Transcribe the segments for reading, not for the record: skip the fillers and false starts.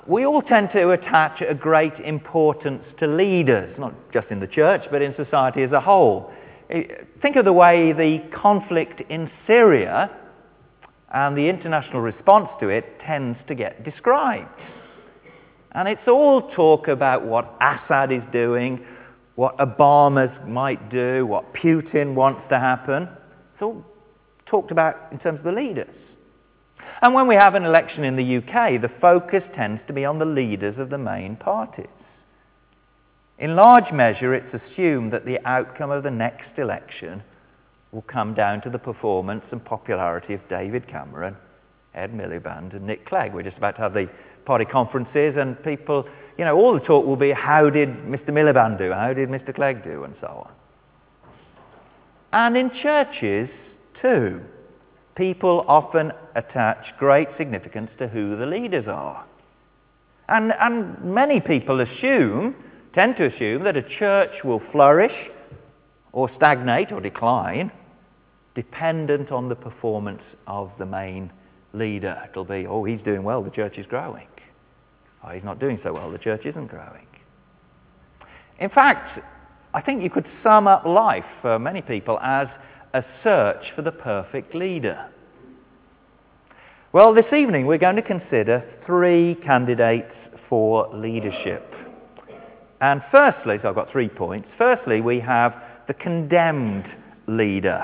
We all tend to attach a great importance to leaders, not just in the church, but in society as a whole. Think of the way the conflict in Syria and the international response to it tends to get described. And it's all talk about what Assad is doing, what Obama might do, what Putin wants to happen. It's all talked about in terms of the leaders. And when we have an election in the UK, the focus tends to be on the leaders of the main parties. In large measure, it's assumed that the outcome of the next election will come down to the performance and popularity of David Cameron, Ed Miliband and Nick Clegg. We're just about to have the party conferences, and people, all the talk will be, how did Mr. Miliband do? How did Mr. Clegg do? And so on. And in churches, too, people often attach great significance to who the leaders are. And many people tend to assume that a church will flourish or stagnate or decline dependent on the performance of the main leader. It'll be, he's doing well, the church is growing. He's not doing so well, the church isn't growing. In fact, I think you could sum up life for many people as a search for the perfect leader. Well, this evening we're going to consider 3 candidates for leadership. And firstly, so I've got 3 points. Firstly, we have the condemned leader,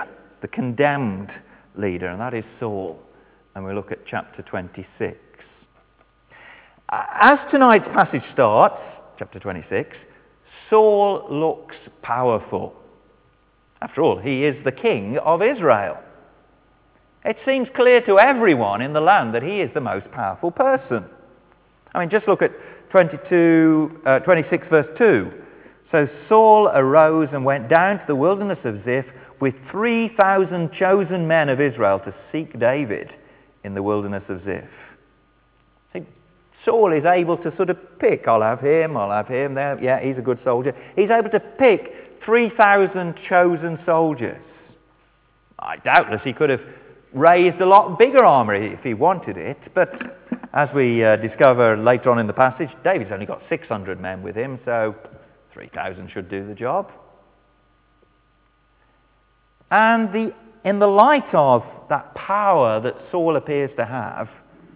and that is Saul. And we'll look at chapter 26. As tonight's passage starts, chapter 26, Saul looks powerful. After all, he is the king of Israel. It seems clear to everyone in the land that he is the most powerful person. I mean, just look at 26 verse 2. So Saul arose and went down to the wilderness of Ziph with 3,000 chosen men of Israel to seek David in the wilderness of Ziph. See, Saul is able to sort of pick, I'll have him there. Yeah, he's a good soldier. He's able to pick 3,000 chosen soldiers. Doubtless he could have raised a lot bigger army if he wanted it, but as we discover later on in the passage, David's only got 600 men with him, so 3,000 should do the job. And in the light of that power that Saul appears to have,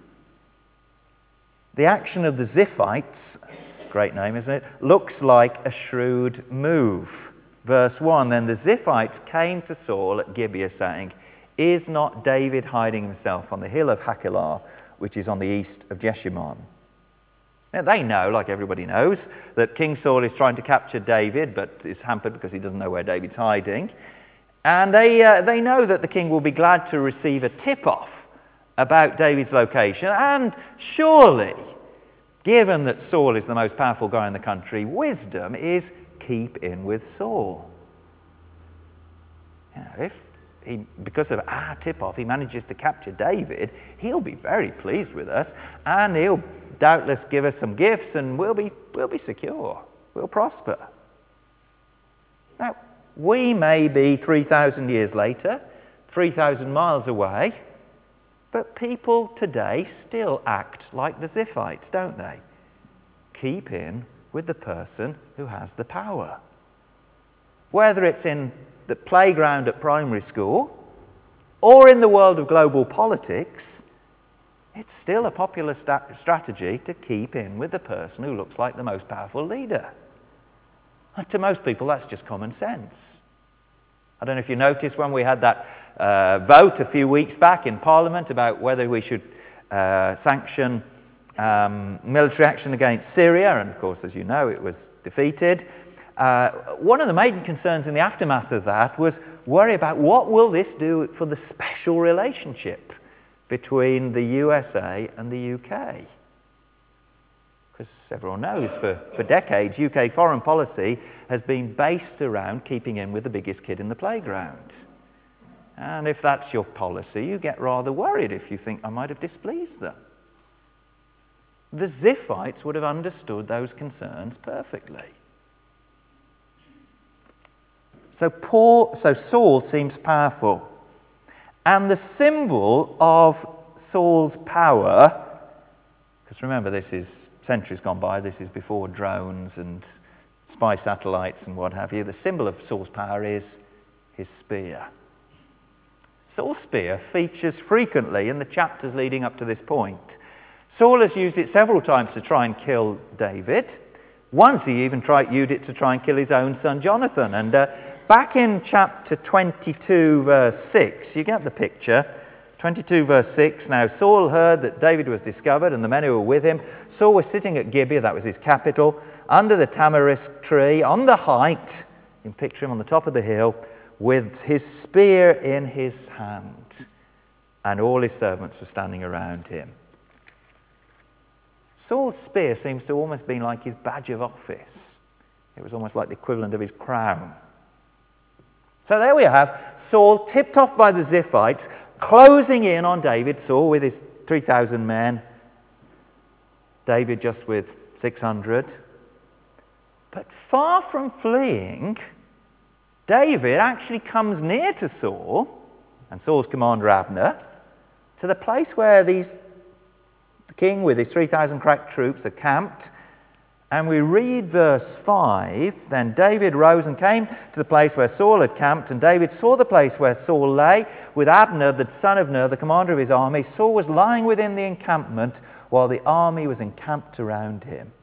the action of the Ziphites, great name, isn't it, looks like a shrewd move. Verse 1, then the Ziphites came to Saul at Gibeah, saying, is not David hiding himself on the hill of Hachilah, which is on the east of Jeshimon? Now, they know, like everybody knows, that King Saul is trying to capture David, but is hampered because he doesn't know where David's hiding. And they know that the king will be glad to receive a tip-off about David's location. And surely, given that Saul is the most powerful guy in the country, wisdom is keep in with Saul. If because of our tip-off he manages to capture David, he'll be very pleased with us, and he'll doubtless give us some gifts, and we'll be secure. We'll prosper. Now, we may be 3,000 years later, 3,000 miles away, but people today still act like the Ziphites, don't they? Keep in with the person who has the power. Whether it's in the playground at primary school or in the world of global politics, it's still a popular strategy to keep in with the person who looks like the most powerful leader. And to most people, that's just common sense. I don't know if you noticed when we had that vote a few weeks back in Parliament about whether we should sanction military action against Syria, and of course, as you know, it was defeated. One of the main concerns in the aftermath of that was worry about what will this do for the special relationship between the USA and the UK. Because everyone knows for decades, UK foreign policy has been based around keeping in with the biggest kid in the playground. And if that's your policy, you get rather worried if you think I might have displeased them. The Ziphites would have understood those concerns perfectly. So Saul seems powerful. And the symbol of Saul's power, because remember this is centuries gone by. This is before drones and spy satellites and what have you. The symbol of Saul's power is his spear. Saul's spear features frequently in the chapters leading up to this point. Saul has used it several times to try and kill David. Once he even used it to try and kill his own son Jonathan. And back in chapter 22, verse 6, you get the picture. 22, verse 6, now Saul heard that David was discovered and the men who were with him. Saul was sitting at Gibeah, that was his capital, under the tamarisk tree, on the height, you can picture him on the top of the hill, with his spear in his hand. And all his servants were standing around him. Saul's spear seems to almost be like his badge of office. It was almost like the equivalent of his crown. So there we have Saul, tipped off by the Ziphites, closing in on David. Saul with his 3,000 men, David just with 600. But far from fleeing, David actually comes near to Saul and Saul's commander Abner, to the place where the king with his 3,000 crack troops are camped. And we read verse 5, then David rose and came to the place where Saul had camped, and David saw the place where Saul lay with Abner, the son of Ner, the commander of his army. Saul was lying within the encampment while the army was encamped around him.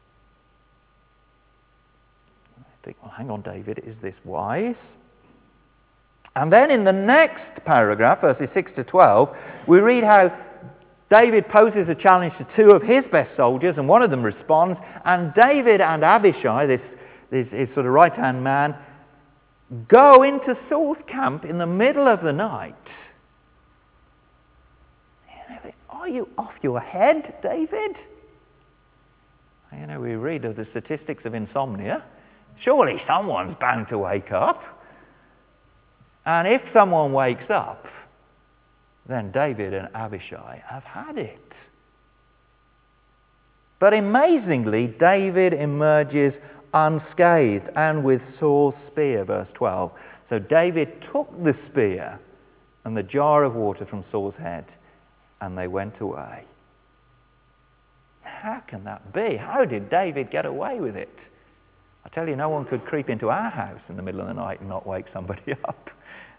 I think, well, hang on, David, is this wise? And then in the next paragraph, verses 6 to 12, we read how David poses a challenge to two of his best soldiers, and one of them responds. And David and Abishai, his sort of right-hand man, go into Saul's camp in the middle of the night. Are you off your head, David? You know, we read of the statistics of insomnia. Surely someone's bound to wake up. And if someone wakes up, then David and Abishai have had it. But amazingly, David emerges unscathed and with Saul's spear, verse 12. So David took the spear and the jar of water from Saul's head, and they went away. How can that be? How did David get away with it? I tell you, no one could creep into our house in the middle of the night and not wake somebody up.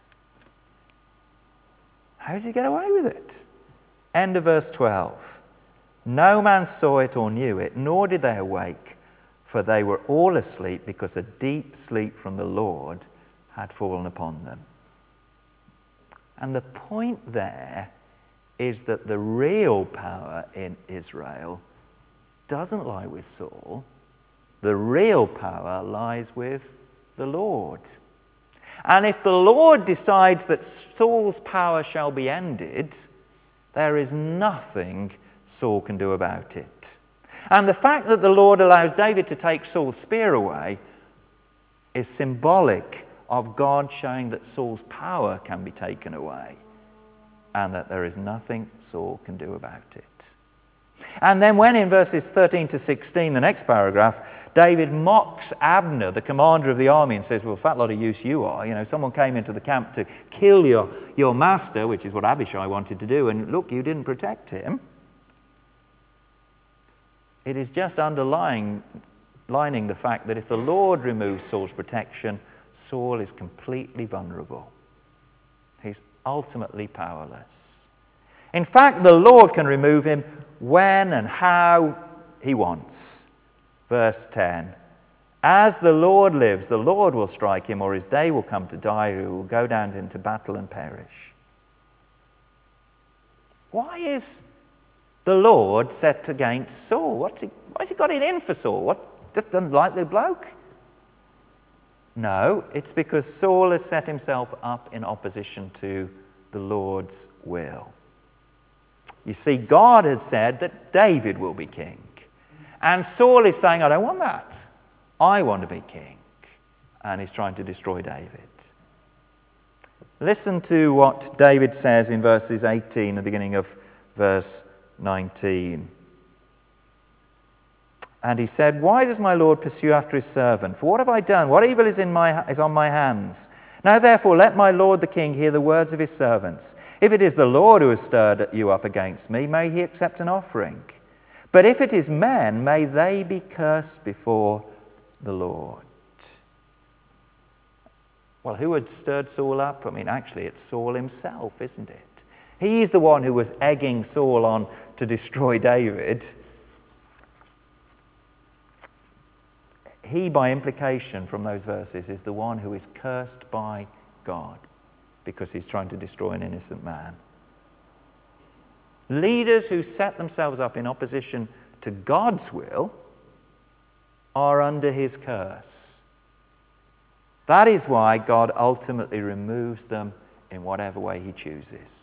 How did he get away with it? End of verse 12. No man saw it or knew it, nor did they awake, for they were all asleep because a deep sleep from the Lord had fallen upon them. And the point there is that the real power in Israel doesn't lie with Saul. The real power lies with the Lord. And if the Lord decides that Saul's power shall be ended, there is nothing Saul can do about it. And the fact that the Lord allows David to take Saul's spear away is symbolic of God showing that Saul's power can be taken away and that there is nothing Saul can do about it. And then when in verses 13 to 16, the next paragraph, David mocks Abner, the commander of the army, and says, well, fat lot of use you are. You know, someone came into the camp to kill your master, which is what Abishai wanted to do, and look, you didn't protect him. It is just underlining the fact that if the Lord removes Saul's protection, Saul is completely vulnerable. He's ultimately powerless. In fact, the Lord can remove him when and how he wants. Verse 10, as the Lord lives, the Lord will strike him, or his day will come to die, or he will go down into battle and perish. Why is the Lord set against Saul? Why has he got it in for Saul? What, just doesn't like the bloke? No, it's because Saul has set himself up in opposition to the Lord's will. You see, God has said that David will be king. And Saul is saying, I don't want that. I want to be king. And he's trying to destroy David. Listen to what David says in verses 18, the beginning of verse 19. And he said, why does my Lord pursue after his servant? For what have I done? What evil is on my hands? Now therefore let my lord the king hear the words of his servants. If it is the Lord who has stirred you up against me, may he accept an offering. But if it is men, may they be cursed before the Lord. Well, who had stirred Saul up? I mean, actually, it's Saul himself, isn't it? He's the one who was egging Saul on to destroy David. He, by implication from those verses, is the one who is cursed by God because he's trying to destroy an innocent man. Leaders who set themselves up in opposition to God's will are under his curse. That is why God ultimately removes them in whatever way he chooses.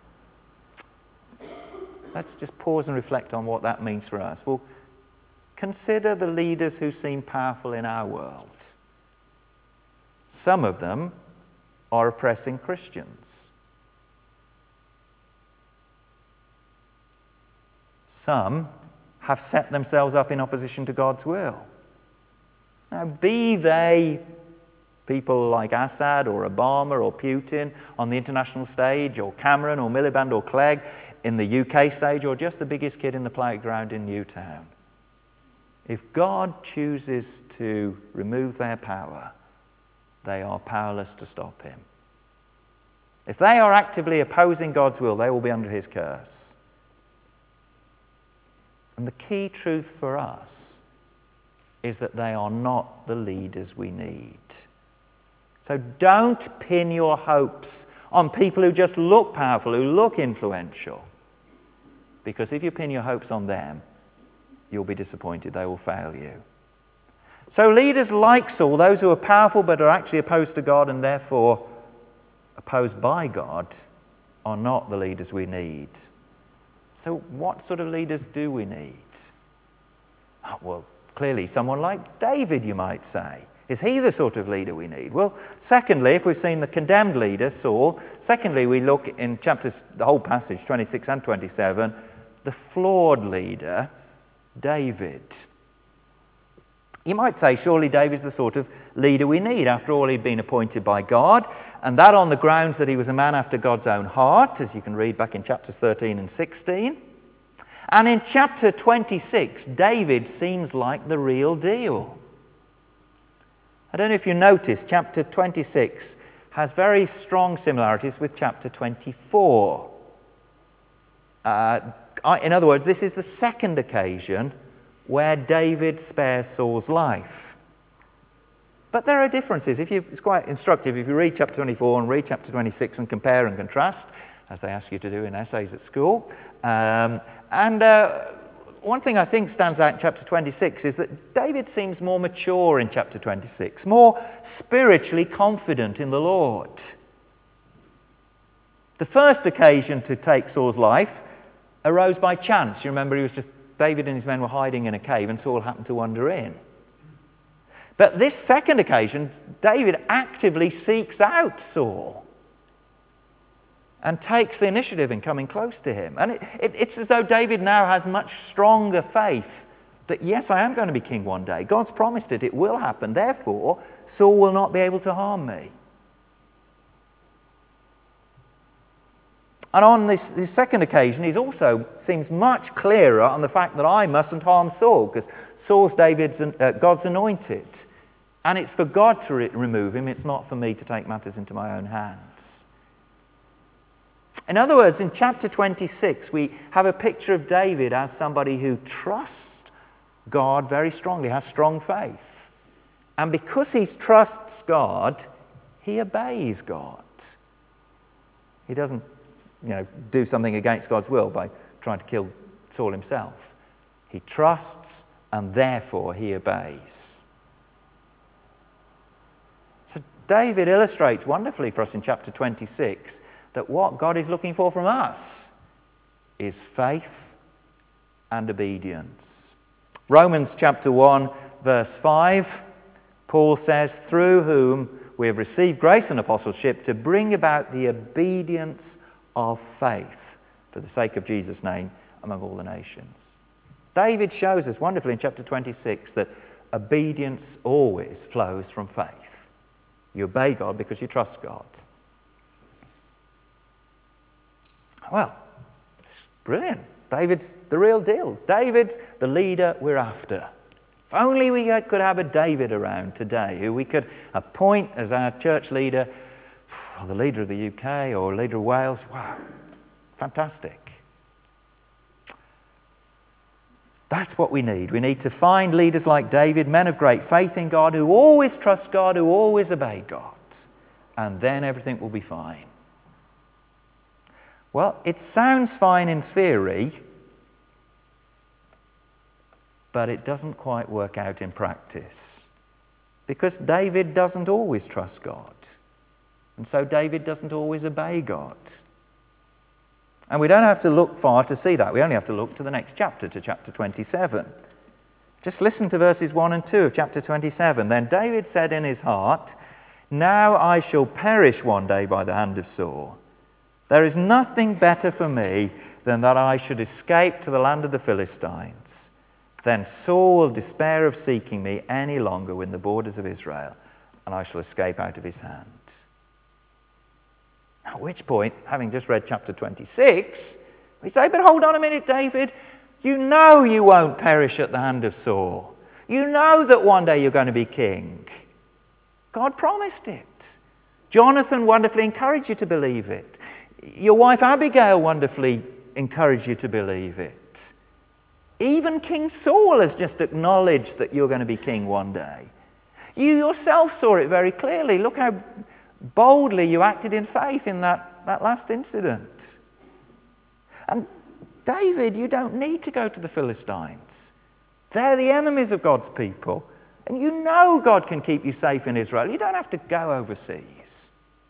Let's just pause and reflect on what that means for us. Well, consider the leaders who seem powerful in our world. Some of them are oppressing Christians. Some have set themselves up in opposition to God's will. Now, be they people like Assad or Obama or Putin on the international stage, or Cameron or Miliband or Clegg in the UK stage, or just the biggest kid in the playground in Newtown. If God chooses to remove their power, they are powerless to stop him. If they are actively opposing God's will, they will be under his curse. And the key truth for us is that they are not the leaders we need. So don't pin your hopes on people who just look powerful, who look influential. Because if you pin your hopes on them, you'll be disappointed. They will fail you. So leaders like Saul, those who are powerful but are actually opposed to God and therefore opposed by God, are not the leaders we need. So what sort of leaders do we need? Well, clearly someone like David, you might say. Is he the sort of leader we need? Well, secondly, if we've seen the condemned leader, Saul, secondly, we look in chapters, the whole passage, 26 and 27, the flawed leader, David. You might say, surely David's the sort of leader we need. After all, he'd been appointed by God, and that on the grounds that he was a man after God's own heart, as you can read back in chapters 13 and 16. And in chapter 26, David seems like the real deal. I don't know if you noticed, chapter 26 has very strong similarities with chapter 24. In other words, this is the second occasion where David spares Saul's life. But there are differences. It's quite instructive if you read chapter 24 and read chapter 26 and compare and contrast, as they ask you to do in essays at school. One thing I think stands out in chapter 26 is that David seems more mature in chapter 26, more spiritually confident in the Lord. The first occasion to take Saul's life arose by chance. You remember, David and his men were hiding in a cave and Saul happened to wander in. But this second occasion, David actively seeks out Saul and takes the initiative in coming close to him. And it's as though David now has much stronger faith that, yes, I am going to be king one day. God's promised it. It will happen. Therefore, Saul will not be able to harm me. And on this second occasion, he also seems much clearer on the fact that I mustn't harm Saul, because Saul's God's anointed. And it's for God to remove him. It's not for me to take matters into my own hands. In other words, in chapter 26, we have a picture of David as somebody who trusts God very strongly, has strong faith. And because he trusts God, he obeys God. He doesn't, do something against God's will by trying to kill Saul himself. He trusts and therefore he obeys. So David illustrates wonderfully for us in chapter 26 that what God is looking for from us is faith and obedience. Romans chapter 1, verse 5, Paul says, through whom we have received grace and apostleship to bring about the obedience of faith for the sake of Jesus' name among all the nations. David shows us wonderfully in chapter 26 that obedience always flows from faith. You obey God because you trust God. Well, it's brilliant. David's the real deal. David's the leader we're after. If only we could have a David around today who we could appoint as our church leader, or the leader of the UK or leader of Wales. Wow, fantastic. That's what we need. We need to find leaders like David, men of great faith in God, who always trust God, who always obey God. And then everything will be fine. Well, it sounds fine in theory, but it doesn't quite work out in practice. Because David doesn't always trust God. And so David doesn't always obey God. And we don't have to look far to see that. We only have to look to the next chapter, to chapter 27. Just listen to verses 1 and 2 of chapter 27. Then David said in his heart, "Now I shall perish one day by the hand of Saul. There is nothing better for me than that I should escape to the land of the Philistines. Then Saul will despair of seeking me any longer within the borders of Israel, and I shall escape out of his hand." At which point, having just read chapter 26, we say, but hold on a minute, David. You know you won't perish at the hand of Saul. You know that one day you're going to be king. God promised it. Jonathan wonderfully encouraged you to believe it. Your wife Abigail wonderfully encouraged you to believe it. Even King Saul has just acknowledged that you're going to be king one day. You yourself saw it very clearly. Look how boldly you acted in faith in that last incident. And David, you don't need to go to the Philistines. They're the enemies of God's people. And you know God can keep you safe in Israel. You don't have to go overseas.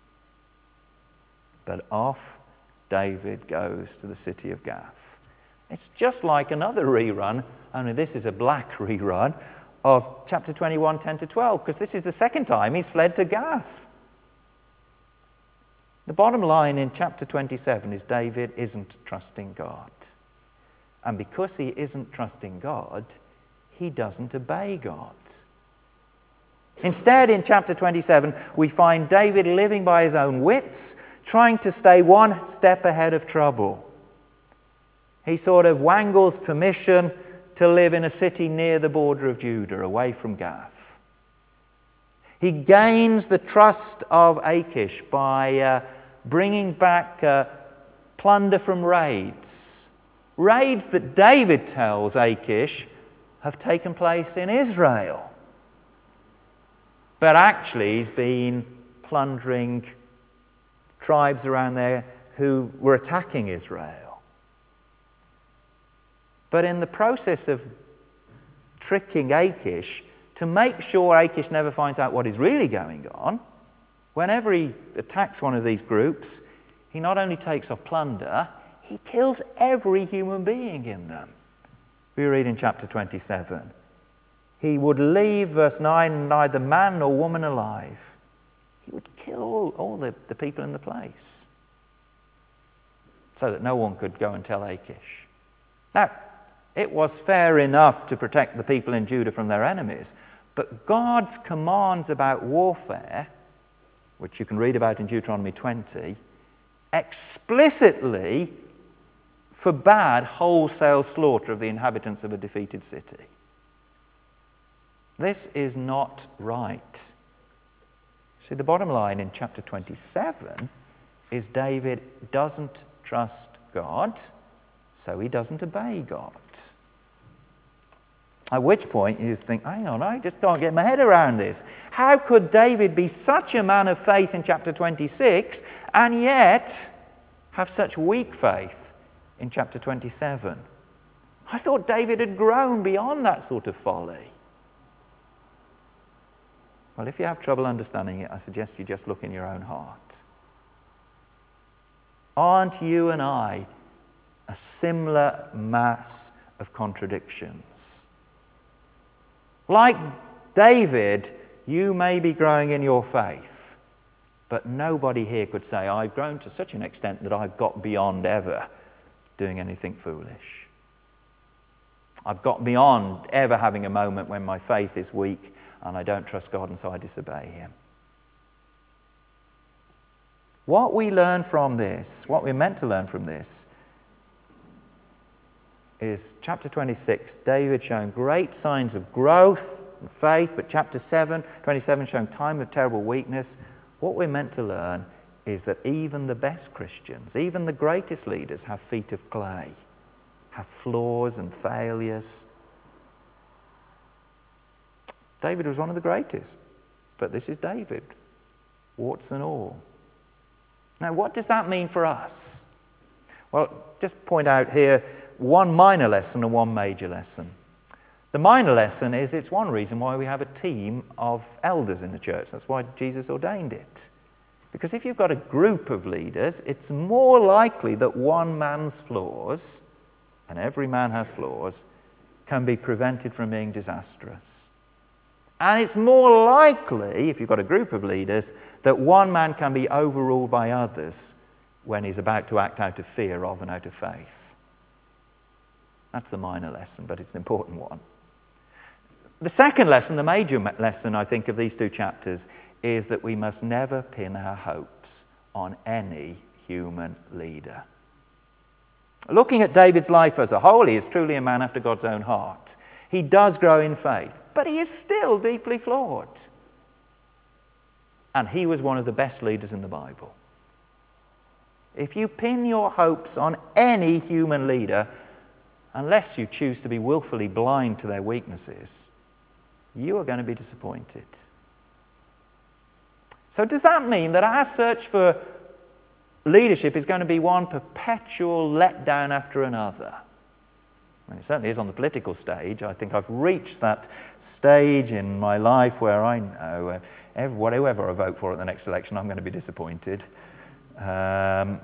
But off David goes to the city of Gath. It's just like another rerun, only this is a black rerun, of chapter 21, 10 to 12, because this is the second time he's fled to Gath. The bottom line in chapter 27 is David isn't trusting God. And because he isn't trusting God, he doesn't obey God. Instead, in chapter 27, we find David living by his own wits, trying to stay one step ahead of trouble. He sort of wangles permission to live in a city near the border of Judah, away from Gath. He gains the trust of Achish by bringing back plunder from raids. Raids that David tells Achish have taken place in Israel. But actually he's been plundering tribes around there who were attacking Israel. But in the process of tricking Achish, to make sure Achish never finds out what is really going on, whenever he attacks one of these groups, he not only takes off plunder, he kills every human being in them. We read in chapter 27. He would leave, verse 9, neither man nor woman alive. He would kill all the people in the place so that no one could go and tell Achish. Now, it was fair enough to protect the people in Judah from their enemies, but God's commands about warfare, which you can read about in Deuteronomy 20, explicitly forbade wholesale slaughter of the inhabitants of a defeated city. This is not right. See, the bottom line in chapter 27 is David doesn't trust God, so he doesn't obey God. At which point you think, hang on, I just can't get my head around this. How could David be such a man of faith in chapter 26 and yet have such weak faith in chapter 27? I thought David had grown beyond that sort of folly. Well, if you have trouble understanding it, I suggest you just look in your own heart. Aren't you and I a similar mass of contradictions? Like David, you may be growing in your faith, but nobody here could say, I've grown to such an extent that I've got beyond ever doing anything foolish. I've got beyond ever having a moment when my faith is weak and I don't trust God and so I disobey him. What we learn from this, what we're meant to learn from this, is chapter 26, David showing great signs of growth and faith, but chapter 27 showing time of terrible weakness. What we're meant to learn is that even the best Christians, even the greatest leaders, have feet of clay, have flaws and failures. David was one of the greatest, but this is David, warts and all. Now, what does that mean for us? Well, just point out here one minor lesson and one major lesson. The minor lesson is it's one reason why we have a team of elders in the church. That's why Jesus ordained it. Because if you've got a group of leaders, it's more likely that one man's flaws, and every man has flaws, can be prevented from being disastrous. And it's more likely, if you've got a group of leaders, that one man can be overruled by others when he's about to act out of fear rather than out of faith. That's the minor lesson, but it's an important one. The second lesson, the major lesson, I think, of these two chapters is that we must never pin our hopes on any human leader. Looking at David's life as a whole, he is truly a man after God's own heart. He does grow in faith, but he is still deeply flawed. And he was one of the best leaders in the Bible. If you pin your hopes on any human leader, unless you choose to be willfully blind to their weaknesses, you are going to be disappointed. So does that mean that our search for leadership is going to be one perpetual letdown after another? And it certainly is on the political stage. I think I've reached that stage in my life where I know whatever I vote for at the next election, I'm going to be disappointed. No.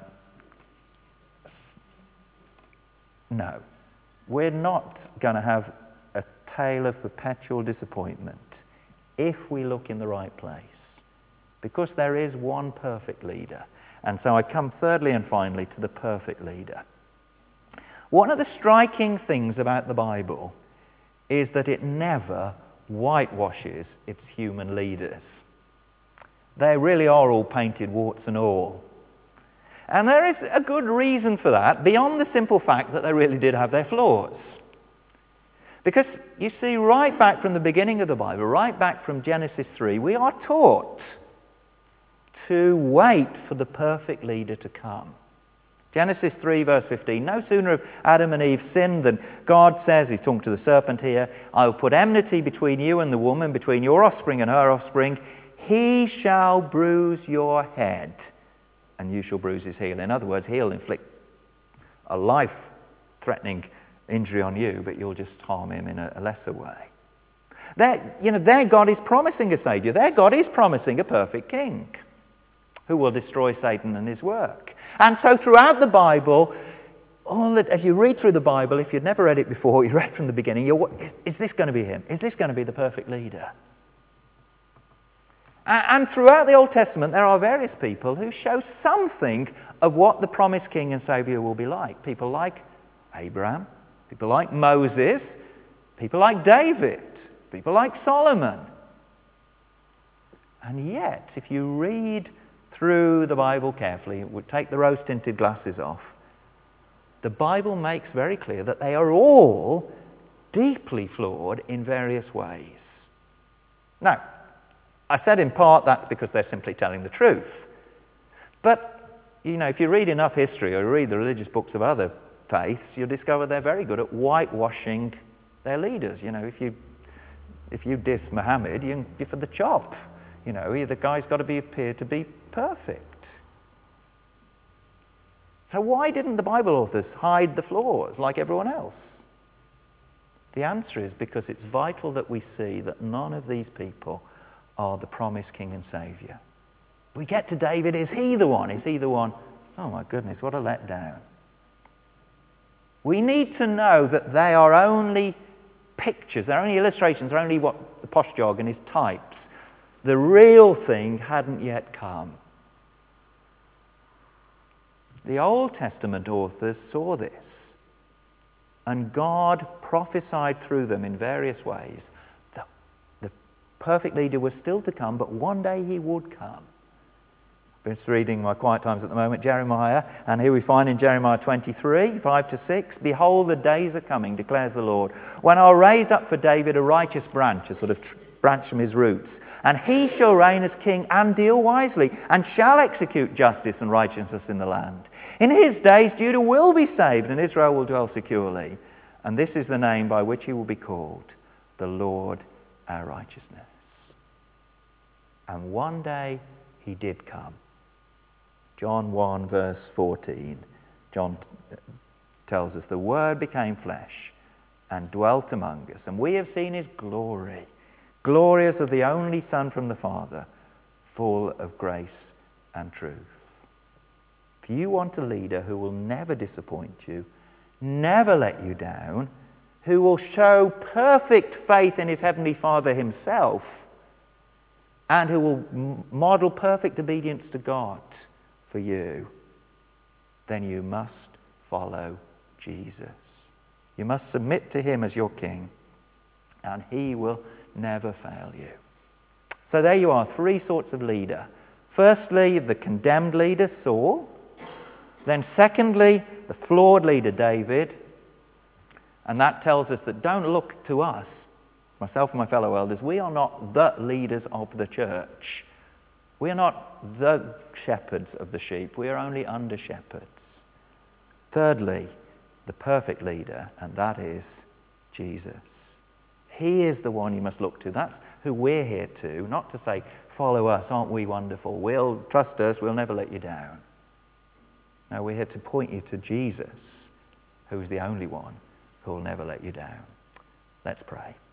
We're not going to have a tale of perpetual disappointment if we look in the right place. Because there is one perfect leader. And so I come thirdly and finally to the perfect leader. One of the striking things about the Bible is that it never whitewashes its human leaders. They really are all painted warts and all. And there is a good reason for that, beyond the simple fact that they really did have their flaws. Because you see, right back from the beginning of the Bible, right back from Genesis 3, we are taught to wait for the perfect leader to come. Genesis 3 verse 15, no sooner have Adam and Eve sinned than God says, he's talking to the serpent here, I will put enmity between you and the woman, between your offspring and her offspring. He shall bruise your head, and you shall bruise his heel. In other words, he'll inflict a life-threatening injury on you, but you'll just harm him in a lesser way. Their God is promising a Saviour. Their God is promising a perfect king who will destroy Satan and his work. And so throughout the Bible, as you read through the Bible, if you'd never read it before, you read from the beginning, is this going to be him? Is this going to be the perfect leader? And throughout the Old Testament, there are various people who show something of what the promised king and Saviour will be like. People like Abraham, people like Moses, people like David, people like Solomon. And yet, if you read through the Bible carefully, we'll take the rose-tinted glasses off, the Bible makes very clear that they are all deeply flawed in various ways. Now, I said in part that's because they're simply telling the truth. But, if you read enough history or read the religious books of other faiths, you'll discover they're very good at whitewashing their leaders. If you diss Muhammad, you're for the chop. The guy's got to appear to be perfect. So why didn't the Bible authors hide the flaws like everyone else? The answer is because it's vital that we see that none of these people are the promised king and saviour. We get to David, is he the one? Is he the one? Oh my goodness, what a letdown. We need to know that they are only pictures, they're only illustrations, they're only what the posh jargon is types. The real thing hadn't yet come. The Old Testament authors saw this, and God prophesied through them in various ways that the perfect leader was still to come, but one day he would come. Been reading my quiet times at the moment, Jeremiah, and here we find in Jeremiah 23, 5-6, "Behold, the days are coming, declares the Lord, when I'll raise up for David a righteous branch," a sort of branch from his roots, "and he shall reign as king and deal wisely, and shall execute justice and righteousness in the land. In his days Judah will be saved, and Israel will dwell securely. And this is the name by which he will be called, the Lord our righteousness." And one day he did come. John 1 verse 14, John tells us, "The Word became flesh and dwelt among us, and we have seen his glory, glorious of the only Son from the Father, full of grace and truth." If you want a leader who will never disappoint you, never let you down, who will show perfect faith in his Heavenly Father himself, and who will model perfect obedience to God for you, then you must follow Jesus. You must submit to him as your king, and he will never fail you. So there you are, 3 sorts of leader. Firstly, the condemned leader, Saul. Then secondly, the flawed leader, David. And that tells us that don't look to us, myself and my fellow elders, we are not the leaders of the church. We are not the shepherds of the sheep. We are only under shepherds. Thirdly, the perfect leader, and that is Jesus. He is the one you must look to. That's who we're here to, not to say, follow us, aren't we wonderful? We'll trust us, we'll never let you down. No, we're here to point you to Jesus, who is the only one who will never let you down. Let's pray.